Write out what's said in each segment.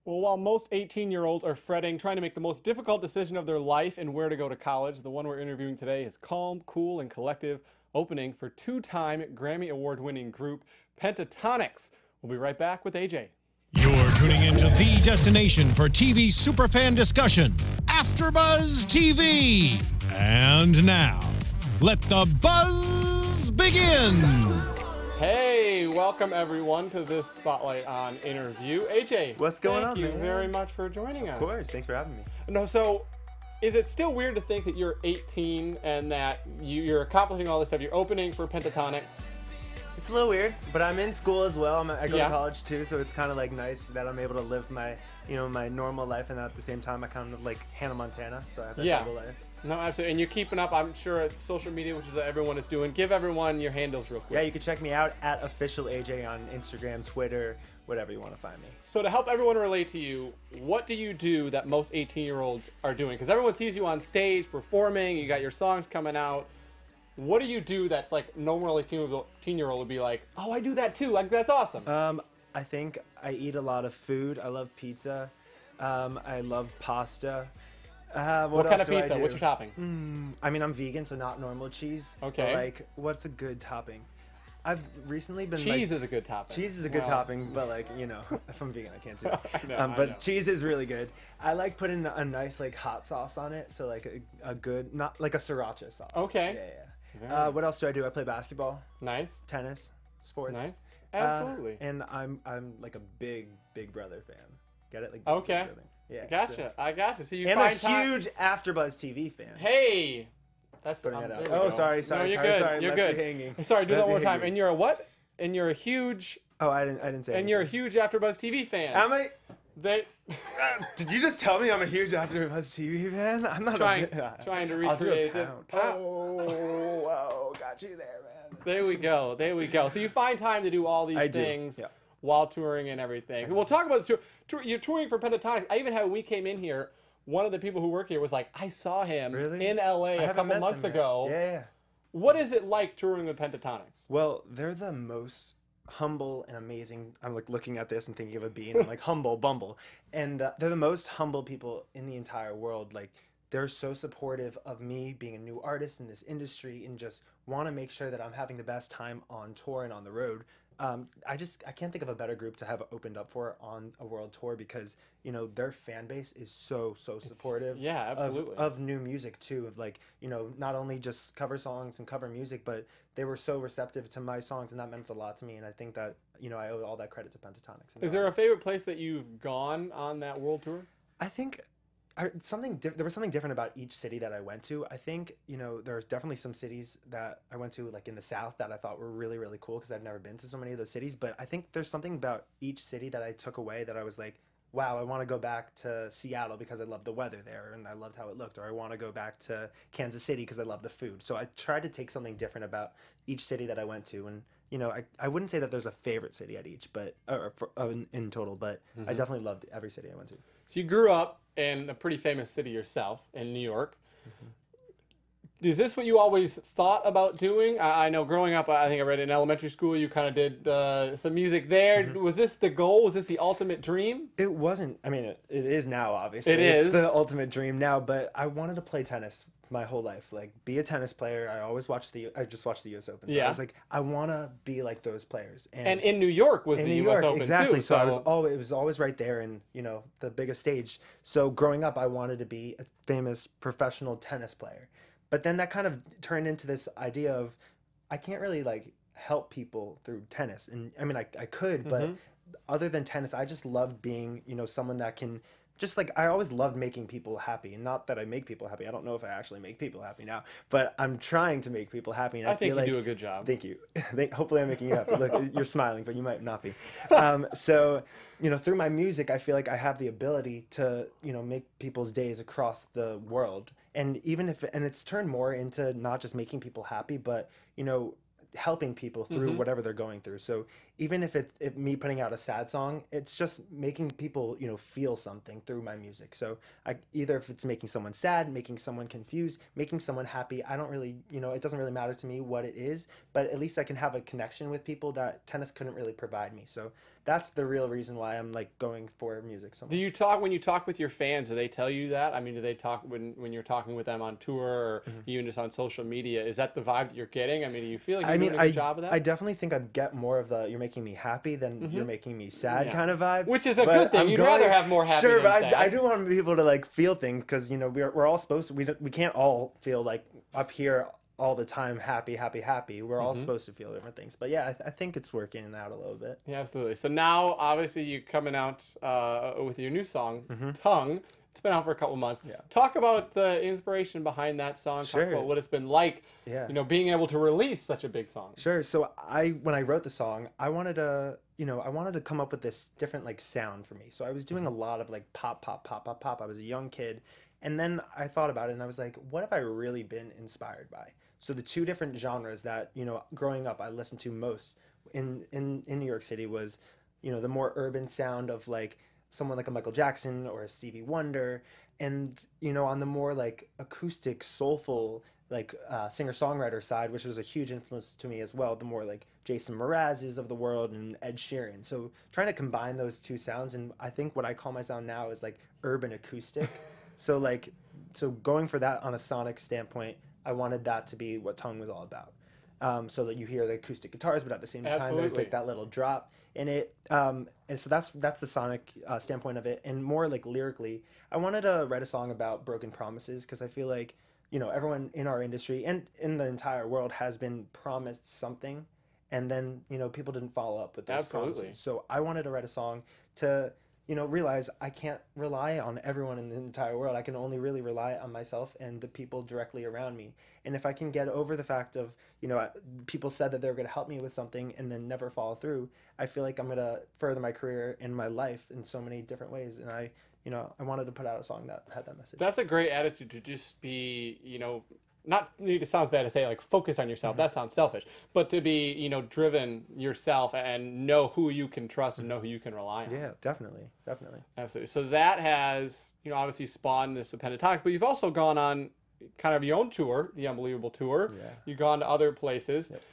Well, while most 18-year-olds are fretting, trying to make the most difficult decision of their life and where to go to college, the one we're interviewing today is calm, cool, and collective, opening for two-time Grammy Award-winning group Pentatonix. We'll be right back with AJ. You're tuning into the destination for TV superfan discussion, AfterBuzz TV. And now, let the buzz begin. Hey, welcome everyone to this Spotlight on interview. AJ, what's going on, Thank you man? very much for joining us. Of course, thanks for having me. No, so is it still weird to think that you're 18 and that you're accomplishing all this stuff? You're opening for Pentatonix. It's a little weird, but I'm in school as well. I go Yeah. to college too, so it's kind of like nice that I'm able to live my, my normal life, and at the same time I kind of like Hannah Montana, so I have that Yeah. double life. No, absolutely. And you're keeping up, I'm sure, at social media, which is what everyone is doing. Give everyone your handles real quick. Yeah, you can check me out at official AJ on Instagram, Twitter, whatever you want to find me. So to help everyone relate to you, what do you do that most 18-year-olds are doing? Because everyone sees you on stage performing, you got your songs coming out. What do you do that's like normal 18-year-old would be like, oh, I do that too. Like, that's awesome. I think I eat a lot of food. I love pizza. I love pasta. What kind of pizza? What's your topping? I mean, I'm vegan, so not normal cheese. Okay. But, like, what's a good topping? I've recently been Cheese like, is a good topping. cheese is a good Well, topping, but like, if I'm vegan, I can't do it. I know. But cheese is really good. I like putting a nice like hot sauce on it, so like a good, not like a sriracha sauce. Okay. Yeah. What else do I do? I play basketball, Nice. tennis, sports. Nice. Absolutely. And I'm like a big Brother fan. Get it? Like Okay. Big Brother. Yeah. Gotcha. I gotcha. So you And a find time. huge AfterBuzz TV fan. Hey. That's Putting that out. there we Oh, go. sorry, No, sorry, you're sorry, good. sorry. You're Left good. you hanging. Sorry, do that Left one more you time. hanging. And you're a what? And you're a huge. Oh, I didn't say. And you're a huge AfterBuzz TV fan. Am I? They Did you just tell me I'm a huge AfterBuzz TV fan? I'm not trying a, trying to I'll do a recreate it. pound. Oh, whoa, got you there, man. There we go. There we go. So you find time to do all these I do, things yeah. while touring and everything. We'll talk about the tour. You're touring for Pentatonix. I even had when we came in here, one of the people who work here was like, I saw him Really? in LA I a haven't couple met months them yet. ago. Yeah. What is it like touring with Pentatonix? Well, they're the most humble and amazing. I'm like looking at this and thinking of a bee, and I'm like humble, bumble, and they're the most humble people in the entire world. Like they're so supportive of me being a new artist in this industry, and just want to make sure that I'm having the best time on tour and on the road. I can't think of a better group to have opened up for on a world tour, because their fan base is so supportive. Yeah, absolutely. Of new music too, of like not only just cover songs and cover music, but they were so receptive to my songs, and that meant a lot to me. And I think that I owe all that credit to Pentatonix. Is there a favorite place that you've gone on that world tour? I think there was something different about each city that I went to. I think there's definitely some cities that I went to like in the South that I thought were really really cool, because I've never been to so many of those cities. But I think there's something about each city that I took away that I was like, wow, I want to go back to Seattle because I love the weather there and I loved how it looked, or I want to go back to Kansas City because I love the food. So I tried to take something different about each city that I went to, and I wouldn't say that there's a favorite city at each, but in total, but I definitely loved every city I went to. So you grew up in a pretty famous city yourself, in New York. Is this what you always thought about doing? I know growing up, I think I read in elementary school, you kind of did some music there. Was this the goal? Was this the ultimate dream? It wasn't. I mean, it is now, obviously. It It's is. the ultimate dream now, but I wanted to play tennis my whole life. Like, be a tennis player. I just watched the U.S. Open. So Yeah. I was like, I want to be like those players. And in New York was in the New U.S. York, Open exactly. too. So it was always right there, and the biggest stage. So growing up, I wanted to be a famous professional tennis player, but then that kind of turned into this idea of I can't really like help people through tennis, and I mean I could, but other than tennis, I just loved being someone that can. Just like I always loved making people happy, and not that I make people happy. I don't know if I actually make people happy now, but I'm trying to make people happy. And I think feel you like, do a good job. Thank you. Hopefully, I'm making you happy. Look, you're smiling, but you might not be. So, through my music, I feel like I have the ability to, make people's days across the world. And even if, and it's turned more into not just making people happy, but, helping people through whatever they're going through. So even if it's me putting out a sad song, it's just making people, you know, feel something through my music. So either if it's making someone sad, making someone confused, making someone happy, I don't really, you know, it doesn't really matter to me what it is, but at least I can have a connection with people that tennis couldn't really provide me. So that's the real reason why I'm like going for music so much. Do you talk when you talk with your fans? Do they tell you that? I mean, do they talk when you're talking with them on tour or even just on social media? Is that the vibe that you're getting? I mean, do you feel like you're doing a good job of that? I definitely think I'd get more of the "you're making me happy" than "you're making me sad" kind of vibe, which is a good thing. You'd rather have more happy than sad. I do want people to like feel things because, you know, we're all supposed to. We can't all feel like up here all the time happy. We're all supposed to feel different things. But yeah, I think it's working out a little bit. Yeah, absolutely. So now, obviously, you're coming out with your new song, Tongue. It's been out for a couple months. Yeah. Talk about the inspiration behind that song. Sure. Talk about what it's been like, you know, being able to release such a big song. Sure. So when I wrote the song, I wanted to come up with this different like sound for me. So I was doing a lot of like pop. I was a young kid. And then I thought about it and I was like, what have I really been inspired by? So the two different genres that, you know, growing up I listened to most in New York City was, you know, the more urban sound of like someone like a Michael Jackson or a Stevie Wonder, and, you know, on the more like acoustic, soulful, like singer-songwriter side, which was a huge influence to me as well, the more like Jason Mraz's of the world and Ed Sheeran. So trying to combine those two sounds, and I think what I call my sound now is like urban acoustic. So going for that on a sonic standpoint, I wanted that to be what Tongue was all about. So that you hear the acoustic guitars, but at the same time, there's like that little drop in it. And so that's the sonic standpoint of it. And more like lyrically, I wanted to write a song about broken promises because I feel like, you know, everyone in our industry and in the entire world has been promised something, and then, you know, people didn't follow up with those promises. So I wanted to write a song to, you know, realize I can't rely on everyone in the entire world. I can only really rely on myself and the people directly around me. And if I can get over the fact of, you know, people said that they were going to help me with something and then never follow through, I feel like I'm going to further my career and my life in so many different ways. And I wanted to put out a song that had that message. That's a great attitude to just be, you know, not, it sounds bad to say like focus on yourself. That sounds selfish, but to be, you know, driven yourself and know who you can trust and know who you can rely on. Yeah, definitely. Absolutely. So that has, you know, obviously spawned this Pentatonic, but you've also gone on kind of your own tour, the Unbelievable Tour. Yeah. You've gone to other places. Yep.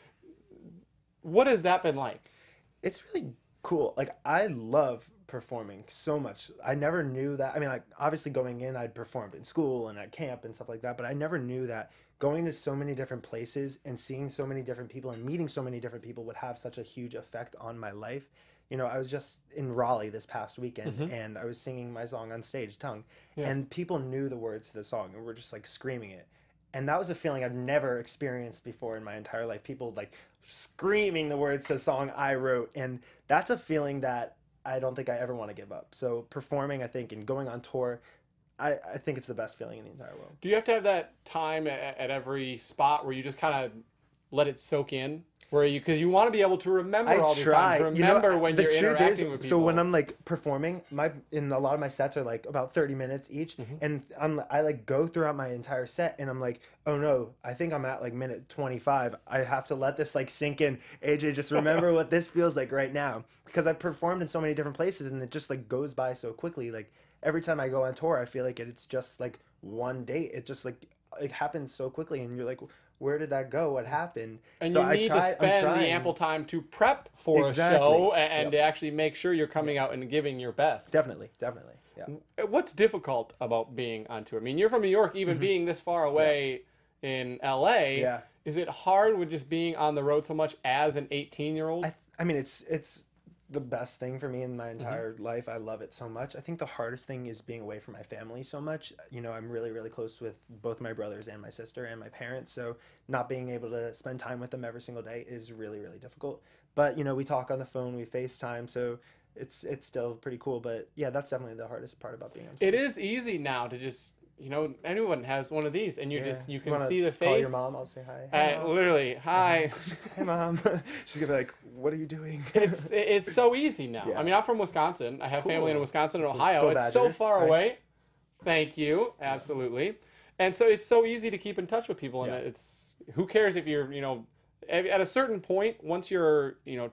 What has that been like? It's really cool. Like, I love performing so much. I never knew that. I mean, like, obviously going in, I'd performed in school and at camp and stuff like that, but I never knew that going to so many different places and seeing so many different people and meeting so many different people would have such a huge effect on my life. You know, I was just in Raleigh this past weekend and I was singing my song on stage, Tongue, and people knew the words to the song and were just like screaming it. And that was a feeling I've never experienced before in my entire life. People like screaming the words to the song I wrote. And that's a feeling that I don't think I ever want to give up. So performing, I think, and going on tour, I think it's the best feeling in the entire world. Do you have to have that time at every spot where you just kind of let it soak in? Where you, because you want to be able to remember all these times. Remember when you're interacting with people. So when I'm like performing, in a lot of my sets are like about 30 minutes each, and I like go throughout my entire set, and I'm like, oh no, I think I'm at like minute 25. I have to let this like sink in. AJ, just remember what this feels like right now, because I've performed in so many different places, and it just like goes by so quickly. Like every time I go on tour, I feel like it's just like one date. It just like it happens so quickly, and you're like, where did that go? What happened? And so you need to spend the ample time to prep for a show and to actually make sure you're coming out and giving your best. Definitely. Yeah. What's difficult about being on tour? I mean, you're from New York, even being this far away in LA. Yeah. Is it hard with just being on the road so much as an 18-year-old? I mean, it's the best thing for me in my entire life. I love it so much. I think the hardest thing is being away from my family so much. You know, I'm really, really close with both my brothers and my sister and my parents. So not being able to spend time with them every single day is really, really difficult. But, you know, we talk on the phone, we FaceTime. So it's still pretty cool. But yeah, that's definitely the hardest part about being on tour. It is easy now to just, you know, anyone has one of these, and you you can see the face. Call your mom. I'll say hi. Hey, Mom. Literally, hi. Hey, Mom. She's gonna be like, "What are you doing?" It's so easy now. Yeah. I mean, I'm from Wisconsin. I have family in Wisconsin and Ohio. It's so far away. Thank you. Absolutely. And so it's so easy to keep in touch with people, and it's who cares if you're, you know, at a certain point, once you're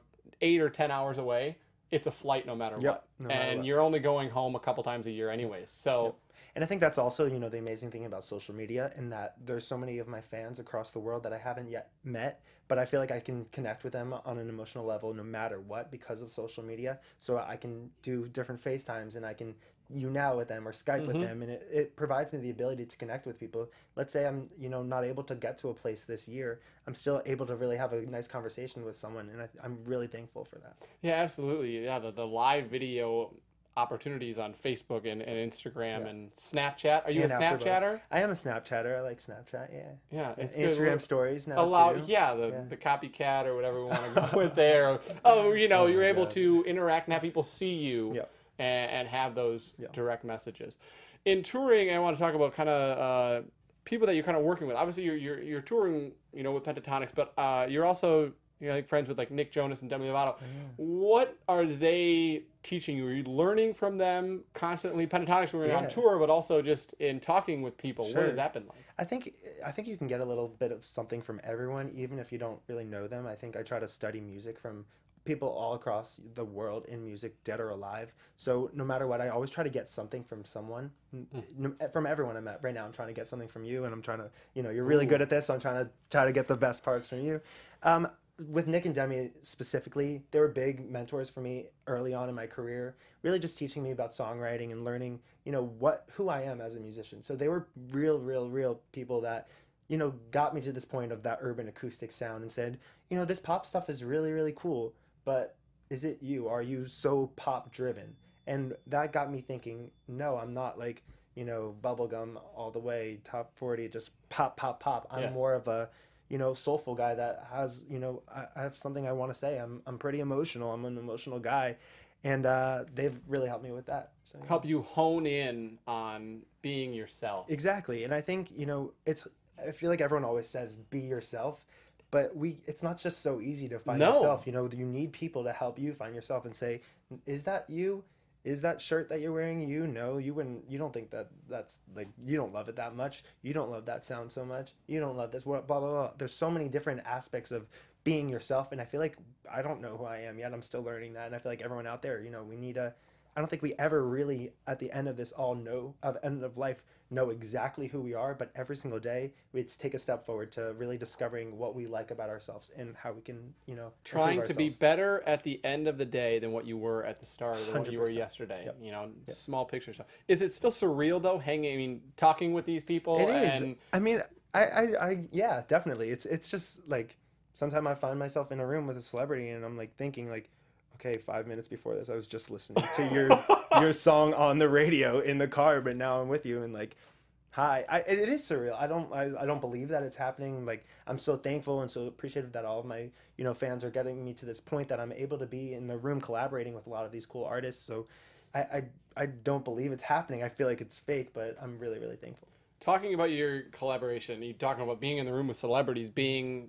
8 or 10 hours away, it's a flight no matter what, no matter and what. you're only going home a couple times a year anyways. So And I think that's also, the amazing thing about social media, in that there's so many of my fans across the world that I haven't yet met, but I feel like I can connect with them on an emotional level no matter what because of social media. So I can do different FaceTimes and I can now with them or Skype with them, and it provides me the ability to connect with people. Let's say I'm not able to get to a place this year, I'm still able to really have a nice conversation with someone, and I'm really thankful for that. yeah, absolutely. Yeah, the live video opportunities on Facebook and Instagram and Snapchat. Are you a And AfterBuzz. Snapchatter? I am a Snapchatter. I like Snapchat. Yeah. Yeah, it's Instagram good. stories now Allow too. the copycat or whatever we want to go with there. Oh, you're able God. to interact and have people see you Yep. and have those direct messages. In touring, I want to talk about kind of people that you're kind of working with. Obviously, you're touring, with Pentatonix, but you're also like friends with like Nick Jonas and Demi Lovato. What are they teaching you? Are you learning from them constantly? Pentatonix, we're on tour, but also just in talking with people. What has that been like? I think you can get a little bit of something from everyone, even if you don't really know them. I think I try to study music from people all across the world in music, dead or alive. So no matter what, I always try to get something from someone, from everyone I met. Right now, I'm trying to get something from you, and I'm trying to, you're really good at this, so I'm trying to get the best parts from you. With Nick and Demi specifically, they were big mentors for me early on in my career, really just teaching me about songwriting and learning, who I am as a musician. So they were real people that, got me to this point of that urban acoustic sound and said, this pop stuff is really cool, but is it you? Are you so pop driven? And that got me thinking, no, I'm not like, bubblegum all the way, top 40, just pop. I'm more of a, soulful guy that has, I have something I want to say. I'm pretty emotional. I'm an emotional guy. And they've really helped me with that. So, Help you hone in on being yourself. Exactly. And I think, I feel like everyone always says, be yourself. But it's not just so easy to find yourself. You need people to help you find yourself and say, is that you? Is that shirt that you're wearing you? No, you wouldn't. You don't think that's like, you don't love it that much. You don't love that sound so much. You don't love this. Blah blah blah. There's so many different aspects of being yourself, and I feel like I don't know who I am yet. I'm still learning that, and I feel like everyone out there, we need a. I don't think we ever really, at the end of this, end of life, know exactly who we are. But every single day, we take a step forward to really discovering what we like about ourselves and how we can, trying improve to be ourselves. better at the end of the day than what you were at the start, or what you were 100%. yesterday. Small picture stuff. Is it still surreal though? Talking with these people. It is. And I mean, I yeah, definitely. It's just like sometimes I find myself in a room with a celebrity and I'm like thinking like, okay, 5 minutes before this, I was just listening to your song on the radio in the car, but now I'm with you and like, hi. It is surreal. I don't believe that it's happening. Like, I'm so thankful and so appreciative that all of my fans are getting me to this point that I'm able to be in the room collaborating with a lot of these cool artists. So I don't believe it's happening. I feel like it's fake, but I'm really thankful. talking about your collaboration, you talking about being in the room with celebrities, being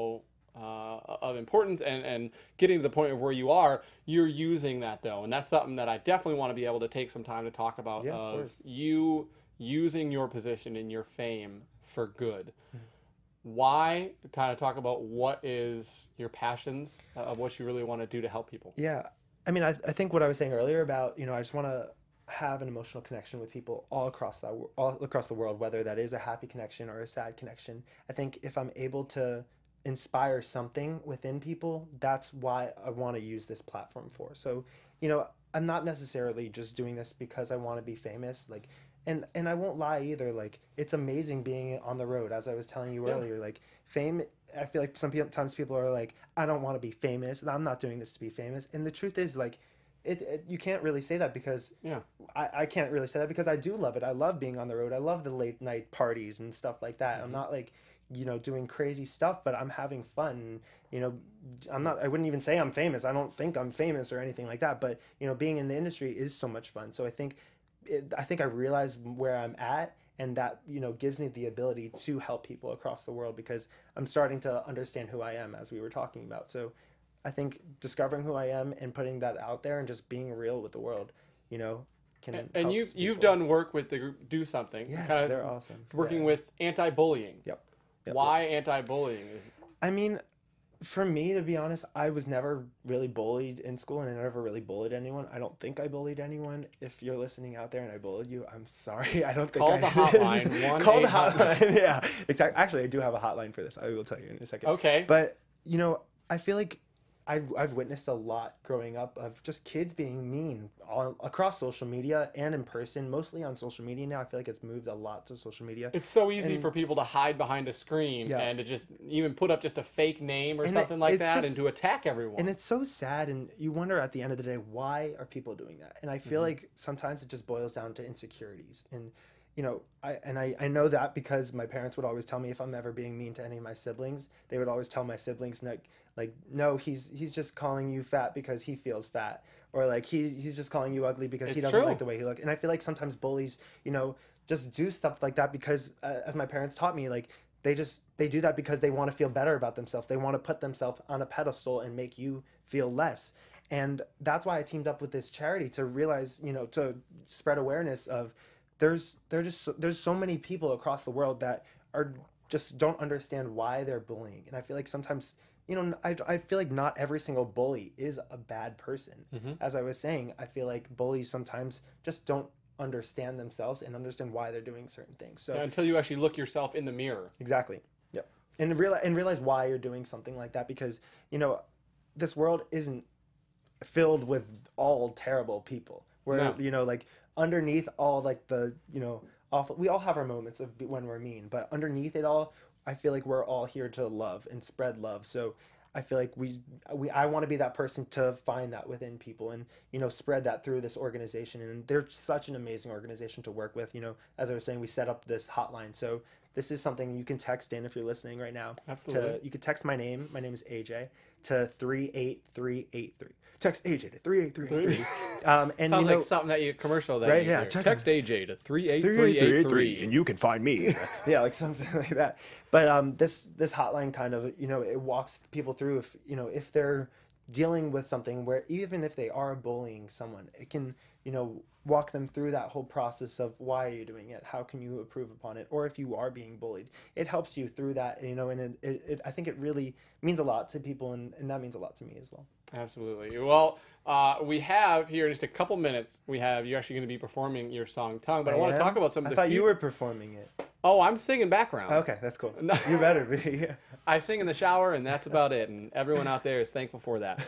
of importance, and getting to the point of where you are. You're using that though, and that's something that I definitely want to be able to take some time to talk about. Yeah, of of course. you using your position and your fame for good. Why? Kind of talk about what is your passions of what you really want to do to help people. Yeah. I mean, I think what I was saying earlier about, I just want to have an emotional connection with people all across the world, whether that is a happy connection or a sad connection. I think if I'm able to inspire something within people, that's why I want to use this platform for. So, I'm not necessarily just doing this because I want to be famous. Like, and I won't lie either. Like, it's amazing being on the road, as I was telling you earlier. Like, fame, I feel like sometimes people are like, I don't want to be famous, and I'm not doing this to be famous. And the truth is, like, you can't really say that because I can't really say that because I do love it. I love being on the road. I love the late night parties and stuff like that. I'm not like, doing crazy stuff, but I'm having fun. I wouldn't even say I'm famous. I don't think I'm famous or anything like that, but being in the industry is so much fun. So I think I realize where I'm at, and that gives me the ability to help people across the world because I'm starting to understand who I am, as we were talking about. So I think discovering who I am and putting that out there and just being real with the world, can And help you've people. done work with the group Do Something. Yes, kind of they're awesome. Working Yeah. with anti-bullying. Yep. Why anti-bullying? I mean, For me, to be honest, I was never really bullied in school, and I never really bullied anyone. I don't think I bullied anyone. If you're listening out there and I bullied you, I'm sorry. I don't think Call I the hotline. Call the 1-800. hotline. Yeah, exactly. Actually, I do have a hotline for this. I will tell you in a second. Okay. But you know, I feel like I've witnessed a lot growing up of just kids being mean all across social media and in person, mostly on social media now. I feel like it's moved a lot to social media. It's so easy for people to hide behind a screen Yeah. and to just even put up just a fake name or And something like it's that just- and to attack everyone. And it's so sad, and you wonder at the end of the day, why are people doing that? And I feel like sometimes it just boils down to insecurities. And you know, I know that because my parents would always tell me if I'm ever being mean to any of my siblings, they would always tell my siblings like no, he's just calling you fat because he feels fat, or like he's just calling you ugly because he It's doesn't true. like the way he looks. And I feel like sometimes bullies, you know, just do stuff like that because as my parents taught me, like they do that because they want to feel better about themselves. They want to put themselves on a pedestal and make you feel less. And that's why I teamed up with this charity to realize, you know, to spread awareness of there's so many people across the world that are just don't understand why they're bullying. And I feel like sometimes, you know, I feel like not every single bully is a bad person. As I was saying, I feel like bullies sometimes just don't understand themselves and understand why they're doing certain things. So Yeah, until you actually look yourself in the mirror. exactly. Yep. And realize why you're doing something like that, because, you know, this world isn't filled with all terrible people. Where, No. you know, like underneath all like the, you know, awful, we all have our moments of when we're mean, but underneath it all, I feel like we're all here to love and spread love. So I feel like I want to be that person to find that within people and, you know, spread that through this organization. And they're such an amazing organization to work with. You know, as I was saying, we set up this hotline. So this is something you can text in if you're listening right now. Absolutely. You could text my name. My name is AJ to 38383. Text AJ to 38383. And Sounds you know, like something that you commercial that Right, you yeah, hear. check Text AJ to 38383 and you can find me. Yeah, like something like that. But this hotline kind of, you know, it walks people through if, you know, if they're dealing with something where even if they are bullying someone, it can, you know, walk them through that whole process of why are you doing it? How can you improve upon it? Or if you are being bullied, it helps you through that, you know, and I think it really means a lot to people, and that means a lot to me as well. Absolutely. Well, we have here in just a couple minutes, you're actually going to be performing your song Tongue, but I want to am? talk about some of I the thought you were performing it. Oh, I'm singing background. Okay, that's cool. You better be. I sing in the shower, and that's about it. And everyone out there is thankful for that.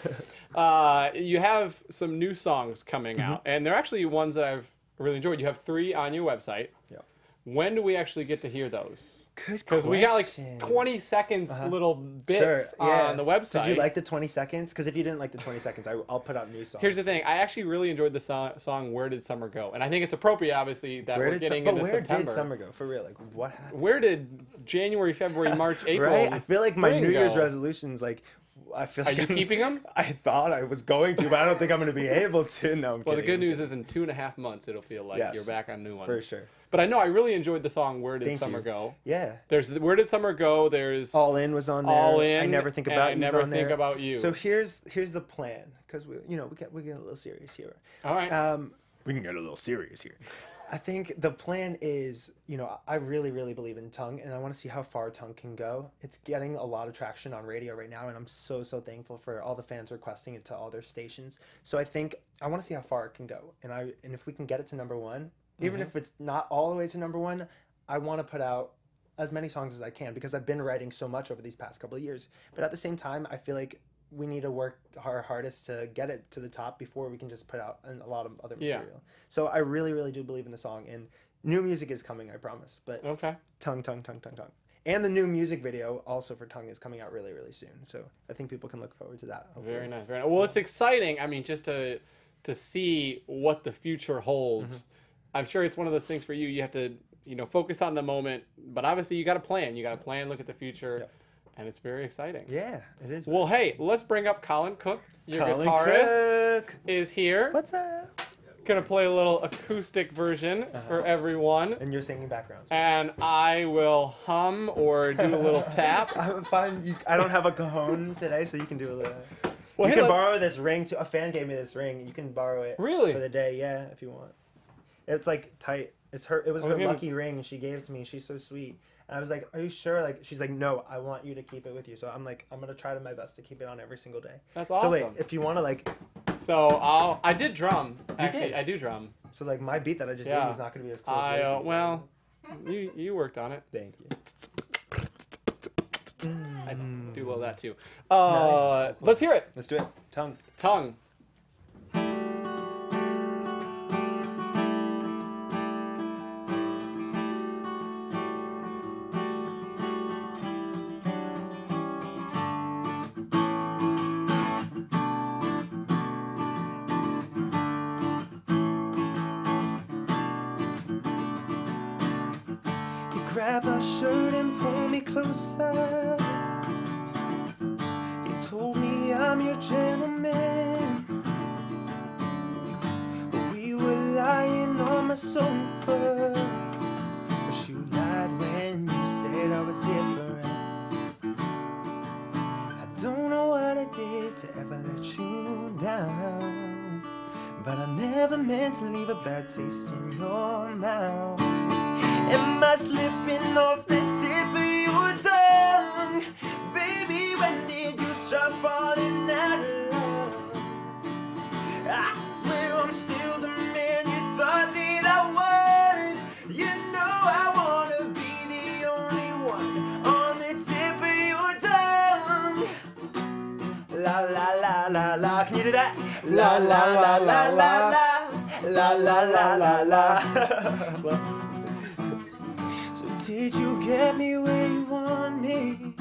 You have some new songs coming out, and they're actually ones that I've really enjoyed. You have 3 on your website. Yeah. When do we actually get to hear those? Good Because we got like question. 20 seconds little bits on the website. Did you like the 20 seconds? Because if you didn't like the 20 seconds, I'll put out new songs. Here's the thing. I actually really enjoyed the song "Where Did Summer Go," and I think it's appropriate, obviously, that we're getting into September. Did summer go? For real, like what happened? Where did January, February, March, April? Right? I feel like my spring New Year's go? resolutions, like I feel Are like you I'm- keeping them? I thought I was going to, but I don't think I'm going to be able to. No, I'm Well, the kidding. good news is in 2.5 months, it'll feel like Yes. you're back on new ones. For sure. But I know I really enjoyed the song "Where Did Thank Summer you. Go." Yeah. There's Where Did Summer Go? There's All In was on there. All In. I Never Think and About I You's Never on Think there. About You. So here's the plan, because we're getting a little serious here. All right. We can get a little serious here. I think the plan is, you know, I really, really believe in Tongue, and I want to see how far Tongue can go. It's getting a lot of traction on radio right now, and I'm so thankful for all the fans requesting it to all their stations. So I think I want to see how far it can go, and if we can get it to number 1, even if it's not all the way to number 1, I want to put out as many songs as I can, because I've been writing so much over these past couple of years. But at the same time, I feel like we need to work our hardest to get it to the top before we can just put out a lot of other Yeah. material. So I really, really do believe in the song, and new music is coming, I promise. But okay. Tongue. And the new music video also for Tongue is coming out really, really soon. So I think people can look forward to that. Hopefully. Very nice. Very nice. Well, it's exciting. I mean, just to see what the future holds. I'm sure it's one of those things for you. You have to, you know, focus on the moment, but obviously you got to plan. You got to plan, look at the future, Yep. and it's very exciting. Yeah, it is. Well, hey, let's bring up Colin Cook. Your Colin guitarist Cook. is here. What's up? Gonna play a little acoustic version for everyone, And you're singing backgrounds. and I will hum or do a little tap. I'm fine. I don't have a cajon today, so you can do a little. Well, You hey, can let- borrow this ring too. A fan gave me this ring. You can borrow it. Really? For the day, yeah, if you want. It's like tight. It's her. It was her Okay. lucky ring, and she gave it to me. She's so sweet. And I was like, "Are you sure?" Like, she's like, "No, I want you to keep it with you." So I'm like, I'm gonna try my best to keep it on every single day. That's awesome. So wait, if you want to like, So I did drum. Actually, did? I do drum. so like my beat that I just Yeah. gave you is not gonna be as close. Well, you worked on it. Thank you. I do love that too. Nice. Let's hear it. Let's do it. Tongue. Tongue. Grab my shirt and pull me closer. He told me I'm your gentleman. We were lying on my sofa, but you lied when you said I was different. I don't know what I did to ever let you down, but I never meant to leave a bad taste in your mouth. Am I slipping off the tip of your tongue? Baby, when did you start falling out of love? I swear I'm still the man you thought that I was. You know I wanna be the only one on the tip of your tongue. La la la la la. Can you do that? La la la la la la. La la la la la. Did you get me where you want me?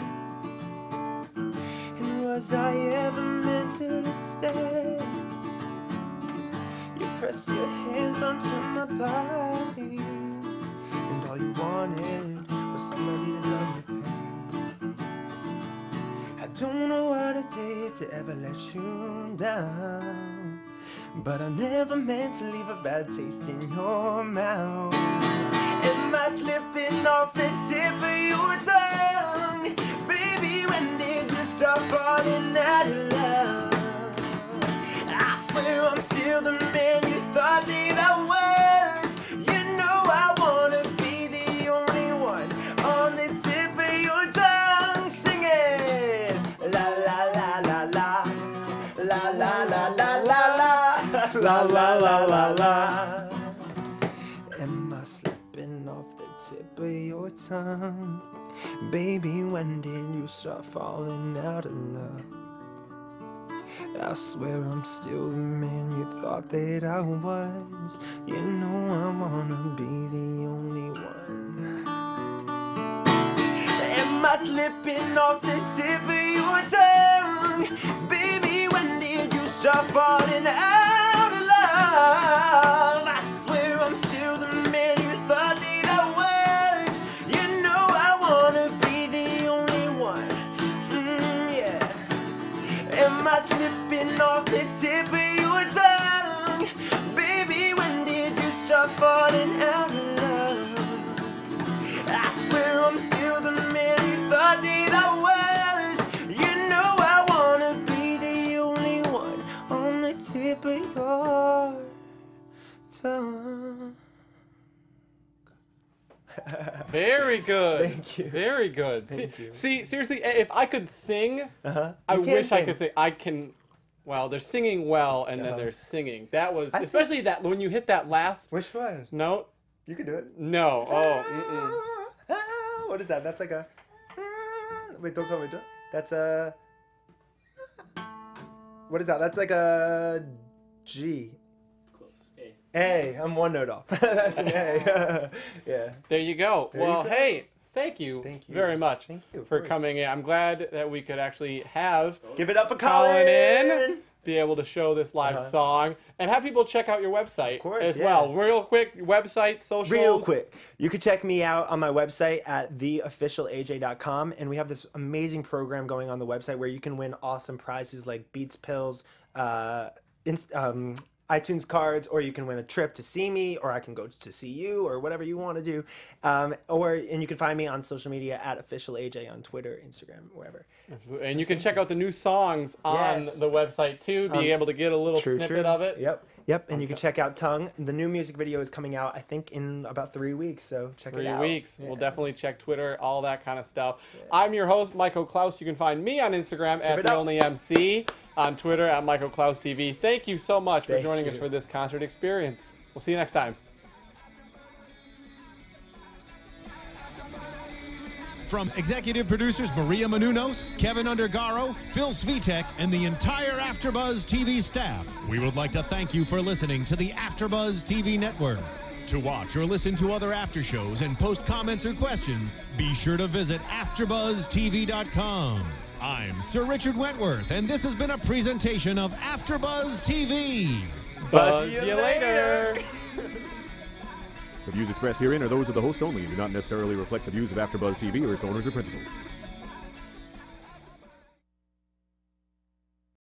And was I ever meant to stay? You pressed your hands onto my body, and all you wanted was somebody to love your pain. I don't know what I did to ever let you down, but I never meant to leave a bad taste in your mouth. Am I slipping off the tip of your tongue? Baby, when did you start falling out of love? I swear I'm still the man you thought that I was. You know I wanna be the only one on the tip of your tongue. Sing it! La la la la la. La la la la la la. La la la la la. Am I slipping off the tip of your tongue? Baby, when did you start falling out of love? I swear I'm still the man you thought that I was. You know I wanna be the only one. Am I slipping off the tip of your tongue? Baby, when did you start falling out of love? I swear I'm still the man you thought that I was. You know I wanna be the only one. Yeah. Am I slipping off the tip of your tongue? Baby, when did you start falling out of love? I swear I'm still the man you thought that I was. You know I wanna be the only one on the tip of your tongue. Very good. Thank you. Very good. Thank you. See, seriously, if I could sing, Uh-huh. I You can wish I sing. could sing. I can. Well, they're singing well, and then they're singing. That was I especially that when you hit that last Which one? note. You can do it. No. Oh. Mm-mm. What is that? That's like a. Wait, don't tell me. That's a. What is that? That's like a G. Close. A. I'm one note off. That's an A. Yeah. There you go. There you Well, go. hey, thank you, Thank you. very much Thank you, of for course. coming in. I'm glad that we could actually have Give it up for Colin in, Colin. be able to show this live Uh-huh. song, and have people check out your website course, as yeah. well. Real quick, website, socials. Real quick, you could check me out on my website at theofficialaj.com, and we have this amazing program going on the website where you can win awesome prizes like Beats Pills, iTunes cards, or you can win a trip to see me, or I can go to see you, or whatever you want to do. And you can find me on social media at officialaj on Twitter, Instagram, wherever. Absolutely. And you can check out the new songs on Yes. the website too, being able to get a little snippet of it. Yep. Yep, and you can check out Tongue. The new music video is coming out, I think, in about 3 weeks, so check it out. 3 weeks. Yeah. We'll definitely check Twitter, all that kind of stuff. Yeah. I'm your host, Michael Klaus. You can find me on Instagram at TheOnlyMC, on Twitter at Michael Klaus TV. Thank you so much for joining us for this concert experience. We'll see you next time. From executive producers Maria Menounos, Kevin Undergaro, Phil Svitek, and the entire AfterBuzz TV staff, we would like to thank you for listening to the AfterBuzz TV network. To watch or listen to other after shows and post comments or questions, be sure to visit AfterBuzzTV.com. I'm Sir Richard Wentworth, and this has been a presentation of AfterBuzz TV. Buzz you later. The views expressed herein are those of the hosts only and do not necessarily reflect the views of AfterBuzz TV or its owners or principals.